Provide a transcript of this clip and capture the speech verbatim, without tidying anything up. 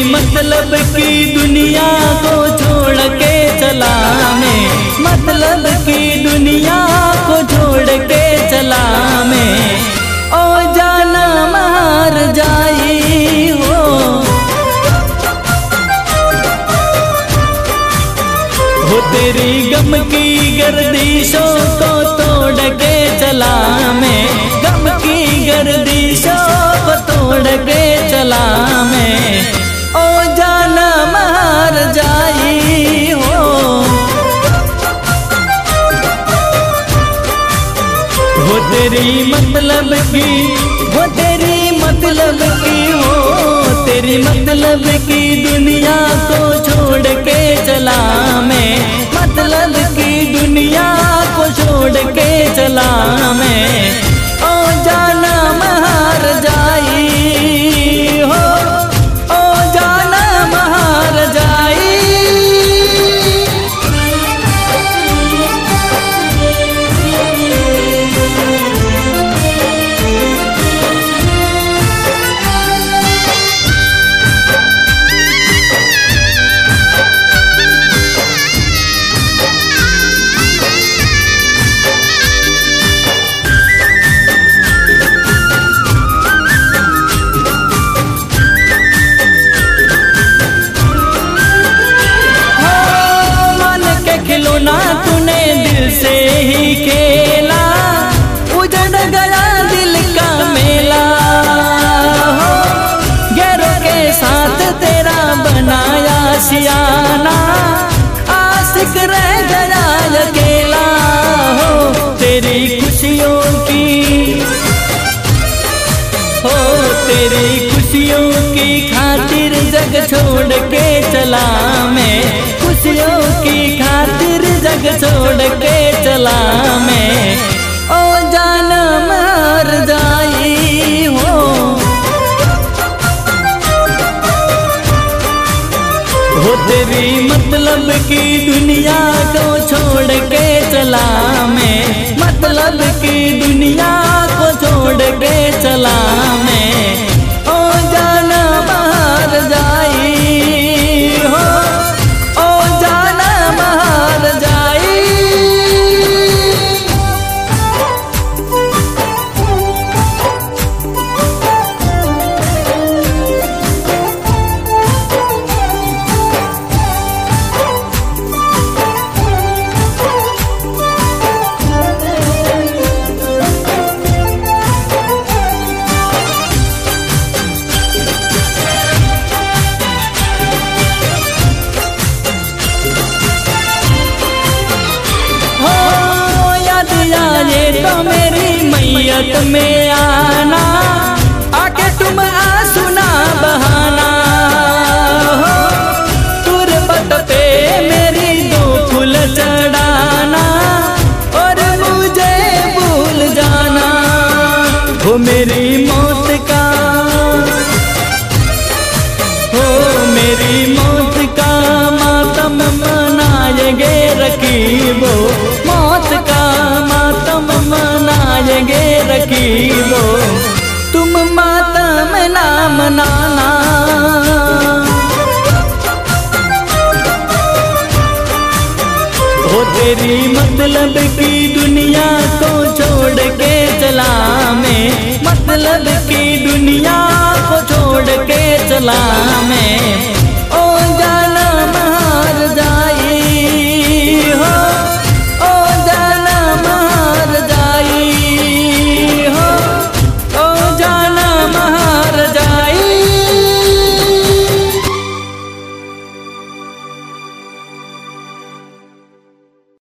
मतलब की दुनिया को छोड़ के चला मैं, मतलब की दुनिया को छोड़ के चला मैं। ओ जाना मार जाई हो, हो तेरी गम की गर्दिशों को तोड़ के चला मैं, गम की गर्दिशों को तोड़ के चला मैं। ओ जाना मार जाई हो, हो तेरी मतलब की, हो तेरी मतलब की, हो तेरी मतलब की दुनिया को छोड़ के चला मैं, मतलब की दुनिया को छोड़ के चला मैं। ओ जाना मार जाई हो, ओ जाना मार जाई। खिलौना तूने दिल से ही खेला, उजड़ गया दिल का मेला हो। गैरों के साथ तेरा बनाया सियाना, आशिक रह गया अकेला हो। तेरी खुशियों की, हो तेरी खुशियों की खातिर जग छोड़ के चला मैं, खुशियों की खातिर जग छोड़ के चला मैं। ओ जाना मार जाई हो, हो तेरी मतलब की दुनिया को छोड़ के चला मैं, मतलब की दुनिया को छोड़ के चला मैं। ओ जाना मार जाई हो, ओ जाना मार जाई। तो मेरी मैयत में आना, आके तुम आंसू ना बहाना हो। तुरबत पे मेरी दो फूल चढ़ाना, और मुझे भूल जाना। हो मेरी मौत का, हो मेरी मौत का मातम मनाएंगे रकीबो, मौत का मातम मनाएंगे रकीबो। तुम मातम ना मनाना, हो तेरी मतलब की दुनिया को छोड़ के चला मैं, मतलब की दुनिया को छोड़ के चला मैं।